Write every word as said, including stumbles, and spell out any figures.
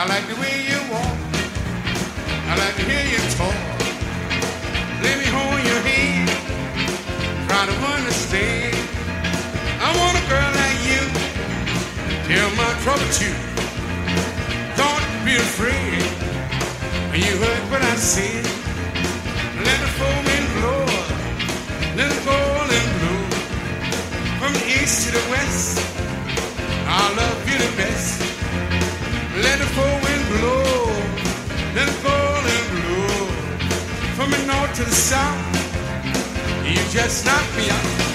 I like the way you walk. I like to hear you talk. Let me hold your hand. Try to understand. I want a girl like you. Tell my trouble to you. Don't be afraid. You heard what I said. Let the full wind blow. Let it go and blow. From the east to the west, I love you the best. Let the full wind blow. Let it go and blow. From the north to the south, you just knock me out.